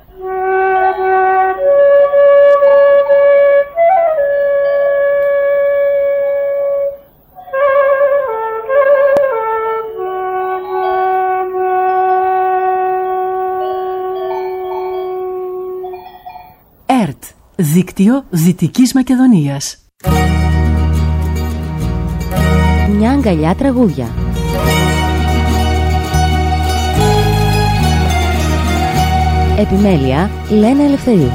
ΕΡΤ, Δίκτυο Δυτικής Μακεδονίας. Μια αγκαλιά τραγούδια. Επιμέλεια Λένα Ελευθερίου.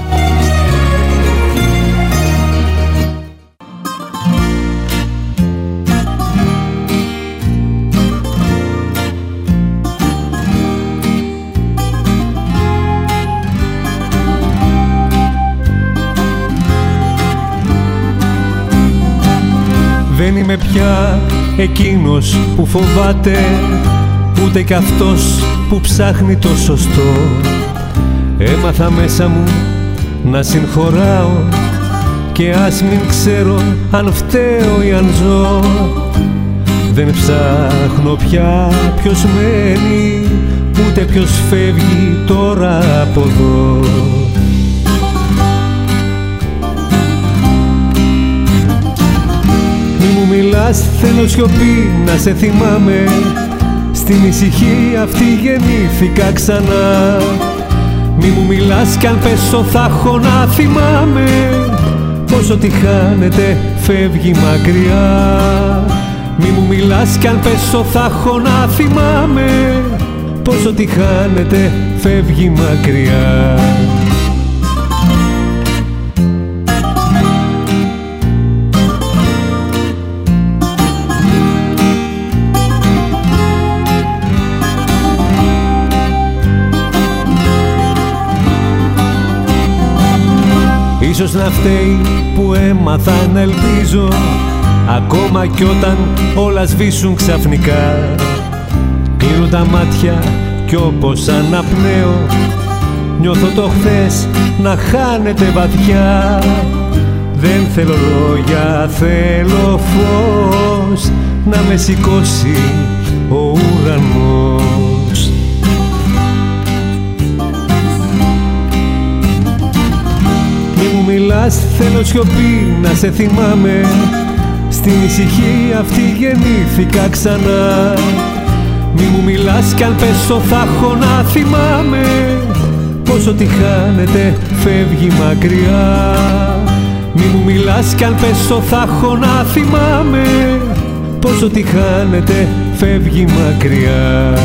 Δεν είμαι πια εκείνος που φοβάται, ούτε κι αυτός που ψάχνει το σωστό. Έμαθα μέσα μου να συγχωράω και ας μην ξέρω αν φταίω ή αν ζω. Δεν ψάχνω πια ποιος μένει, ούτε ποιος φεύγει τώρα από εδώ. Μιλάς, θέλω σιωπή να σε θυμάμαι. Στην ησυχία αυτή γεννήθηκα ξανά. Μη μου μιλάς κι αν πέσω θα έχω να θυμάμαι πως ό,τι χάνεται φεύγει μακριά. Μη μου μιλάς κι αν πέσω θα έχω να θυμάμαι πως ό,τι χάνεται φεύγει μακριά. Ίσως να φταίει που έμαθα να ελπίζω, ακόμα κι όταν όλα σβήσουν ξαφνικά. Κλείνω τα μάτια κι όπως αναπνέω νιώθω το χθες να χάνεται βαθιά. Δεν θέλω λόγια, θέλω φως να με σηκώσει ο ουρανός. Μιλάς, θέλω σιωπή να σε θυμάμαι. Στην ησυχία αυτή γεννήθηκα ξανά. Μη μου μιλάς κι αν πέσω θα έχω να θυμάμαι πως ό,τι χάνεται φεύγει μακριά. Μη μου μιλάς κι αν πέσω θα έχω να θυμάμαι πως ό,τι χάνεται φεύγει μακριά.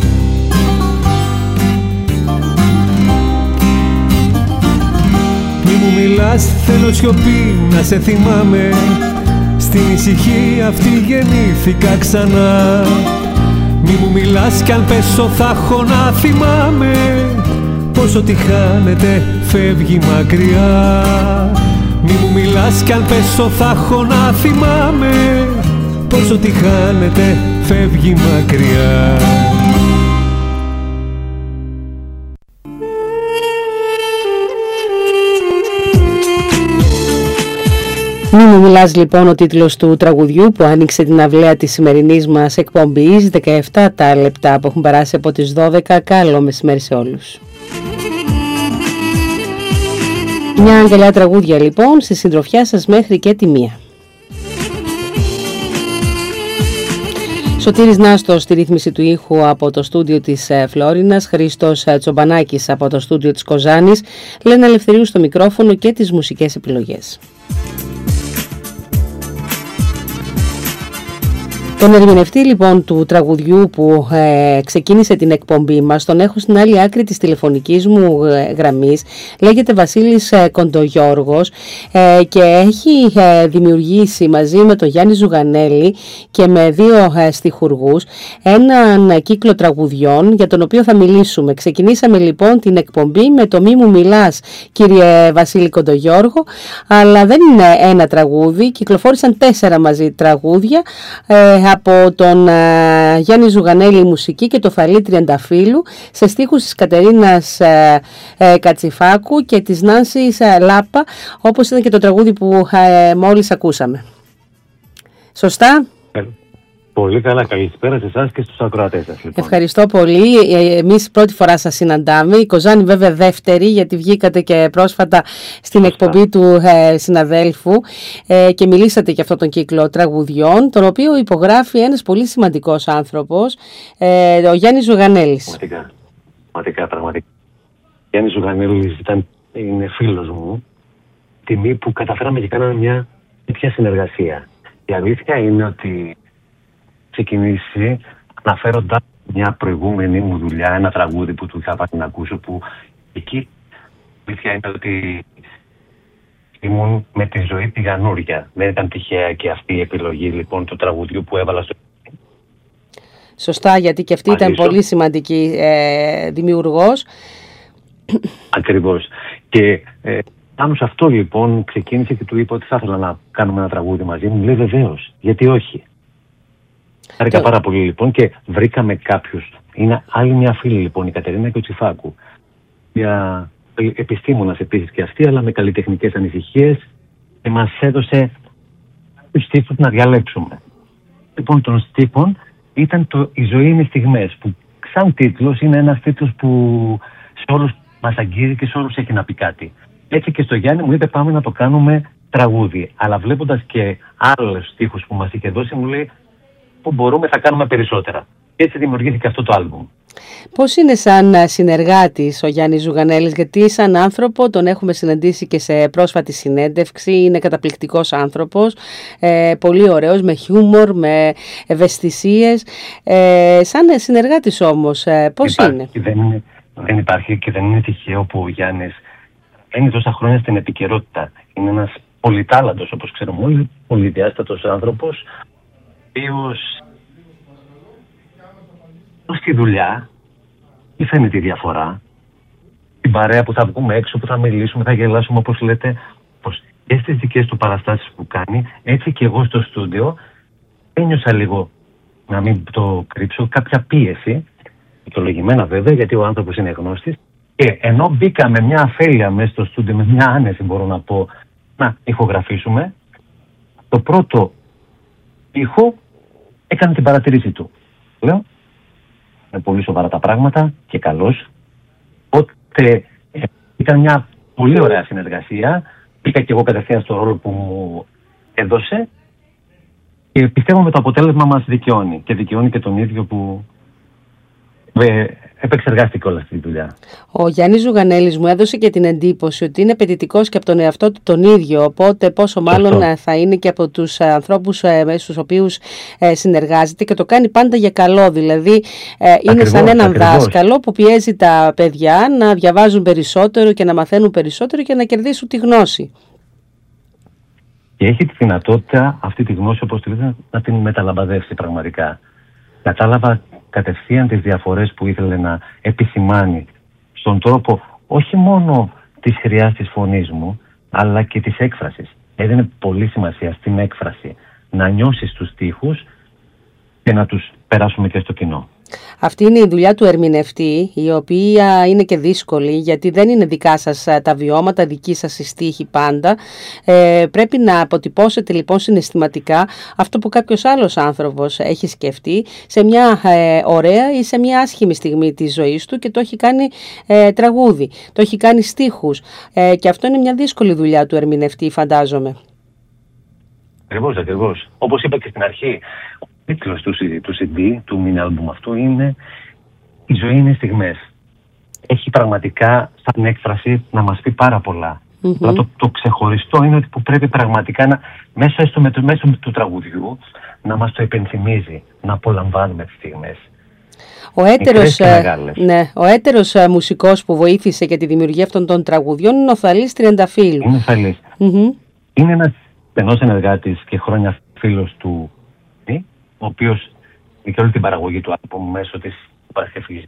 Μιλάς, θέλω σιωπή να σε θυμάμαι. Στην ησυχία αυτή γεννήθηκα ξανά. Μη μου μιλάς κι αν πέσω θα έχω να θυμάμαι πως ό,τι χάνεται φεύγει μακριά. Μη μου μιλάς κι αν πέσω θα έχω να θυμάμαι πως ό,τι χάνεται φεύγει μακριά. Μη μου μιλάς, λοιπόν, ο τίτλος του τραγουδιού που άνοιξε την αυλαία της σημερινής μας εκπομπής. 17 τα λεπτά που έχουν περάσει από τις 12. Καλό μεσημέρι σε όλους. Μια αγκαλιά τραγούδια, λοιπόν, στη συντροφιά σας μέχρι και τη 1. Σωτήρης Νάστος στη ρύθμιση του ήχου από το στούντιο της Φλόρινας, Χρήστος Τσομπανάκης από το στούντιο της Κοζάνης, Λένα Ελευθερίου στο μικρόφωνο και τις μουσικές επιλογές. Τον ερμηνευτή, λοιπόν, του τραγουδιού που ξεκίνησε την εκπομπή μας τον έχω στην άλλη άκρη της τηλεφωνικής μου γραμμής. Λέγεται Βασίλης Κοντογιώργος και έχει δημιουργήσει μαζί με τον Γιάννη Ζουγανέλη και με 2 στιχουργούς έναν κύκλο τραγουδιών για τον οποίο θα μιλήσουμε. Ξεκινήσαμε, λοιπόν, την εκπομπή με το «Μη μου μιλάς, κύριε Βασίλη Κοντογιώργο», αλλά δεν είναι ένα τραγούδι, κυκλοφόρησαν 4 μαζί τραγούδια από τον Γιάννη Ζουγανέλη μουσική και το Φαλή Τριανταφύλου σε στίχους της Κατερίνας Κατσιφάκου και της Νάνσης Λάπα, όπως ήταν και το τραγούδι που μόλις ακούσαμε. Σωστά? Πολύ καλά, καλησπέρα σε εσάς και στους ακροατές σας. Λοιπόν. Ευχαριστώ πολύ. Εμείς πρώτη φορά σας συναντάμε. Η Κοζάνη βέβαια δεύτερη, γιατί βγήκατε και πρόσφατα στην εκπομπή του συναδέλφου και μιλήσατε για αυτόν τον κύκλο τραγουδιών, τον οποίο υπογράφει ένας πολύ σημαντικός άνθρωπος, ο Γιάννης Ζουγανέλης. Πραγματικά. Ο Γιάννης Ζουγανέλης είναι φίλος μου. Τιμή που καταφέραμε και κάναμε μια τέτοια συνεργασία. Η αλήθεια είναι ότι ξεκινήσει αναφέροντας μια προηγούμενη μου δουλειά, ένα τραγούδι που του είχα πάρει να ακούσω, που εκεί η αλήθεια είναι ότι ήμουν με τη ζωή τηγανούρια. Δεν ήταν τυχαία και αυτή η επιλογή λοιπόν του τραγουδιού που έβαλα στο... Σωστά, γιατί και αυτή ήταν πολύ σημαντική δημιουργός. Ακριβώς. Και πάνω σε αυτό λοιπόν ξεκίνησε και του είπα ότι θα ήθελα να κάνουμε ένα τραγούδι μαζί μου. Μου λέει βεβαίως, γιατί όχι. Χάρηκα πάρα πολύ λοιπόν και βρήκαμε κάποιους. Είναι άλλη μια φίλη λοιπόν, η Κατερίνα και ο Τσιφάκου. Μια επιστήμονας επίσης και αυτή, αλλά με καλλιτεχνικές ανησυχίες, και μας έδωσε τους στίχους να διαλέξουμε. Λοιπόν, των στίχων ήταν το «Η ζωή είναι στιγμές», που σαν τίτλος είναι ένας τίτλος που σε όλους μας αγγίζει και σε όλους έχει να πει κάτι. Έτσι και στο Γιάννη μου είπε πάμε να το κάνουμε τραγούδι. Αλλά βλέποντας και άλλους στίχους που μας είχε δώσει, μου λέει που μπορούμε θα κάνουμε περισσότερα. Έτσι δημιουργήθηκε αυτό το άλμπουμ. Πώς είναι σαν συνεργάτης ο Γιάννης Ζουγανέλης, γιατί σαν άνθρωπο τον έχουμε συναντήσει και σε πρόσφατη συνέντευξη, είναι καταπληκτικός άνθρωπος, πολύ ωραίος, με χιούμορ, με ευαισθησίες. Σαν συνεργάτης όμως, πώς είναι? Δεν υπάρχει και δεν είναι τυχαίο που ο Γιάννης είναι τόσα χρόνια στην επικαιρότητα. Είναι ένας πολυτάλαντος, όπως ξέρουμε όλοι, πολυδιάστατος άνθρωπος, ο οποίος στη δουλειά ή φαίνεται τη διαφορά, την παρέα που θα βγούμε έξω, που θα μιλήσουμε, θα γελάσουμε όπως λέτε, πως και στις δικές του παραστάσεις που κάνει, έτσι και εγώ στο στούντιο ένιωσα λίγο, να μην το κρύψω, κάποια πίεση, δικαιολογημένα βέβαια, γιατί ο άνθρωπος είναι γνώστης, και ενώ μπήκα με μια αφέλεια μέσα στο στούντιο, με μια άνεση μπορώ να πω, να ηχογραφήσουμε, το πρώτο ήχο έκανε την παρατήρηση του. Λέω, είναι πολύ σοβαρά τα πράγματα και καλώς. Οπότε ήταν μια πολύ ωραία συνεργασία. Μπήκα και εγώ κατευθείαν στο ρόλο που μου έδωσε και πιστεύω με το αποτέλεσμα μας δικαιώνει. Και δικαιώνει και τον ίδιο που επεξεργάστηκε όλα αυτή τη δουλειά. Ο Γιάννης Ζουγανέλης μου έδωσε και την εντύπωση ότι είναι απαιτητικός και από τον εαυτό του τον ίδιο, οπότε πόσο μάλλον θα είναι και από τους ανθρώπους με στους οποίους συνεργάζεται, και το κάνει πάντα για καλό. Δηλαδή είναι σαν έναν δάσκαλο που πιέζει τα παιδιά να διαβάζουν περισσότερο και να μαθαίνουν περισσότερο και να κερδίσουν τη γνώση. Και έχει τη δυνατότητα αυτή τη γνώση, όπως τη λέτε, να την μεταλαμπαδεύσει πραγματικά. Κατάλαβα κατευθείαν τις διαφορές που ήθελε να επισημάνει στον τρόπο όχι μόνο της χρειάς της φωνής μου, αλλά και της έκφρασης. Έδινε πολύ σημασία στην έκφραση, να νιώσεις τους στίχους και να τους περάσουμε και στο κοινό. Αυτή είναι η δουλειά του ερμηνευτή, η οποία είναι και δύσκολη, γιατί δεν είναι δικά σας τα βιώματα, δική σας η στίχη πάντα. Πρέπει να αποτυπώσετε λοιπόν συναισθηματικά αυτό που κάποιος άλλος άνθρωπος έχει σκεφτεί σε μια ωραία ή σε μια άσχημη στιγμή της ζωής του και το έχει κάνει τραγούδι, το έχει κάνει στίχους. Και αυτό είναι μια δύσκολη δουλειά του ερμηνευτή, φαντάζομαι. Ακριβώς. Όπως είπα και στην αρχή, ο τίτλος του CD, του mini album αυτού, είναι «Η ζωή είναι στιγμές». Έχει πραγματικά σαν έκφραση να μας πει πάρα πολλά. Αλλά το ξεχωριστό είναι ότι που πρέπει πραγματικά μέσω του τραγουδιού να μας το υπενθυμίζει, να απολαμβάνουμε τις στιγμές. Ο έτερος μουσικός που βοήθησε για τη δημιουργία αυτών των τραγουδιών είναι ο Θαλής Τριανταφύλου. Είναι ο Θαλής. Είναι ένας στενός συνεργάτης και χρόνια φίλος του, ο οποίος και όλη την παραγωγή του άλμπομ μέσω της Παρασκευής.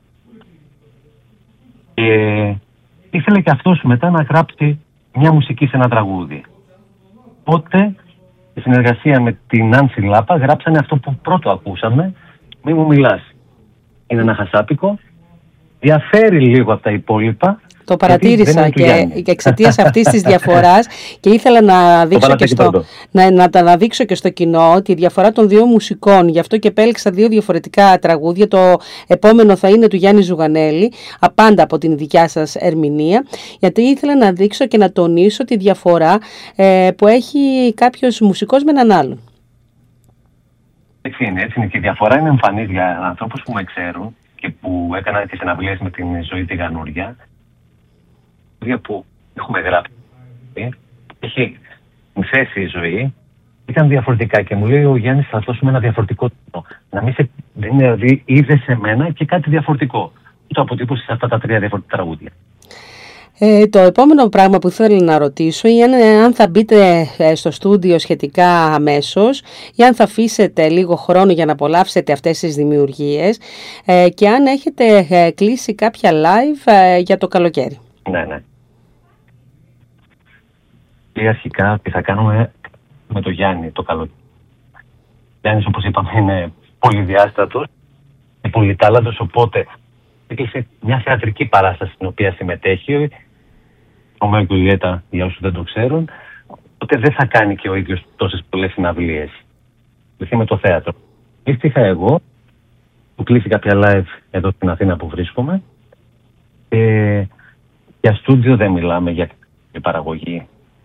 Και ήθελε και αυτός μετά να γράψει μια μουσική σε ένα τραγούδι. Οπότε, η συνεργασία με την Νάνση Λάπα γράψανε αυτό που πρώτο ακούσαμε, «Μη μου μιλάς». Είναι ένα χασάπικο, διαφέρει λίγο από τα υπόλοιπα, Το παρατήρησα και εξαιτίας αυτής της διαφοράς και ήθελα να δείξω και στο κοινό τη διαφορά των δύο μουσικών. Γι' αυτό και επέλεξα δύο διαφορετικά τραγούδια. Το επόμενο θα είναι του Γιάννη Ζουγανέλη, απάντα από την δικιά σας ερμηνεία, γιατί ήθελα να δείξω και να τονίσω τη διαφορά που έχει κάποιος μουσικός με έναν άλλον. Έτσι είναι. Και η διαφορά είναι εμφανής για ανθρώπους που με ξέρουν και που έκαναν τις συναυλίες με την Ζωή τη Γανούρια, που έχουμε γράψει, έχει θέσει η Ζωή, ήταν διαφορετικά και μου λέει ο Γιάννης, θα δώσουμε ένα διαφορετικό τόνο. Να μην σε, δηλαδή είδε σε μένα και κάτι διαφορετικό. Το αποτύπωσε σε αυτά τα 3 διαφορετικά τραγούδια. Το επόμενο πράγμα που θέλω να ρωτήσω είναι αν θα μπείτε στο στούντιο σχετικά αμέσως ή αν θα αφήσετε λίγο χρόνο για να απολαύσετε αυτές τις δημιουργίες και αν έχετε κλείσει κάποια live για το καλοκαίρι. Ναι. Και αρχικά τι θα κάνουμε με το Γιάννη το καλοκαίρι. Ο Γιάννης, όπως είπαμε, είναι πολυδιάστατος και πολυτάλαντος, οπότε έκλεισε μια θεατρική παράσταση στην οποία συμμετέχει, ο Ρωμαίο και Τζουλιέτα, για όσους δεν το ξέρουν, οπότε δεν θα κάνει και ο ίδιος τόσες πολλές συναυλίες. Δηλαδή με το θέατρο. Ήρθα εγώ, που κλείσει κάποια live εδώ στην Αθήνα που βρίσκομαι, για στούντιο δεν μιλάμε, για παραγωγή.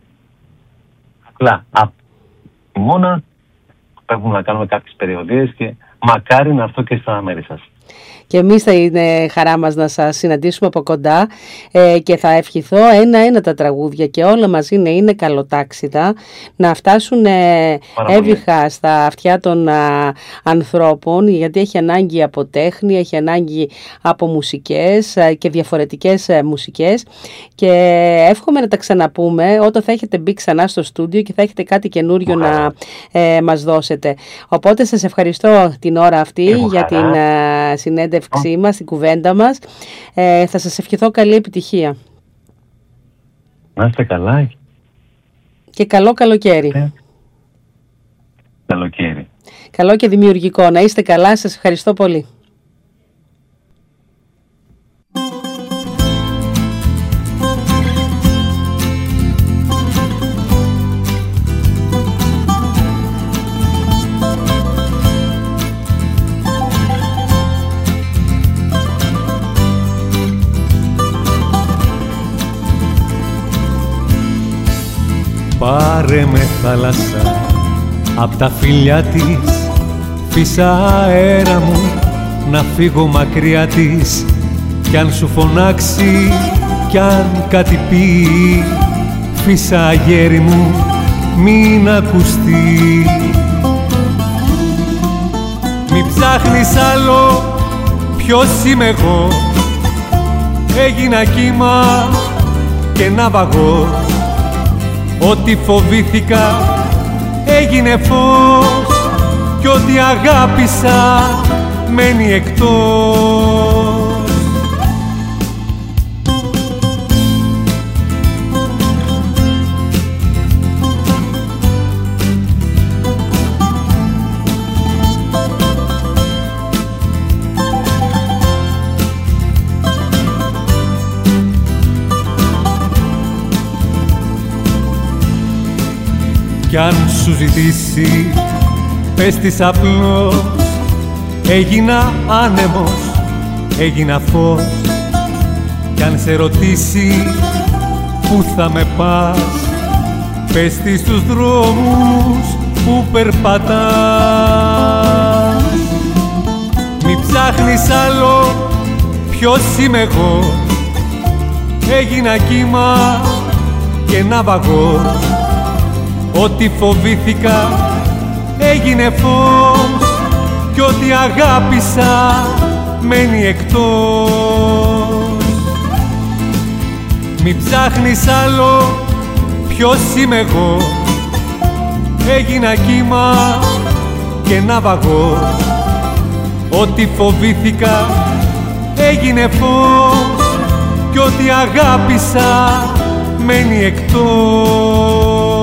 Απλά μόνα πρέπει να κάνουμε κάποιες περιοδίες και μακάρι να έρθω και στα μέρη σας. Και εμείς θα είναι χαρά μας να σας συναντήσουμε από κοντά και θα ευχηθώ ένα-ένα τα τραγούδια και όλα μαζί να είναι καλοτάξιδα, να φτάσουν εύυχα στα αυτιά των ανθρώπων, γιατί έχει ανάγκη από τέχνη, έχει ανάγκη από μουσικές και διαφορετικές μουσικές, και εύχομαι να τα ξαναπούμε όταν θα έχετε μπει ξανά στο στούντιο και θα έχετε κάτι καινούριο να μας δώσετε. Οπότε σας ευχαριστώ την ώρα αυτή για την συνέντευξή μας, την κουβέντα μας. Θα σας ευχηθώ καλή επιτυχία. Να είστε καλά. Και καλό καλοκαίρι. Καλοκαίρι. Καλό και δημιουργικό. Να είστε καλά. Σας ευχαριστώ πολύ. Πάρε με θάλασσα απ' τα φιλιά της, φύσα αέρα μου να φύγω μακριά της, κι αν σου φωνάξει κι αν κάτι πει, φύσα αγέρι μου μην ακουστεί. Μη ψάχνεις άλλο ποιος είμαι εγώ, έγινα κύμα και ναυαγός. Ό,τι φοβήθηκα έγινε φως κι ό,τι αγάπησα μένει εκτός. Κι αν σου ζητήσει πες της απλώς, έγινα άνεμος, έγινα φως. Κι αν σε ρωτήσει πού θα με πας, πες της τους δρόμους που περπατάς. Μη ψάχνεις άλλο ποιος είμαι εγώ, έγινα κύμα και ναυαγός. Ό,τι φοβήθηκα έγινε φως κι ό,τι αγάπησα μένει εκτός. Μη ψάχνεις άλλο ποιος είμαι εγώ, έγινα κύμα και ναυαγός. Ό,τι φοβήθηκα έγινε φως κι ό,τι αγάπησα μένει εκτός.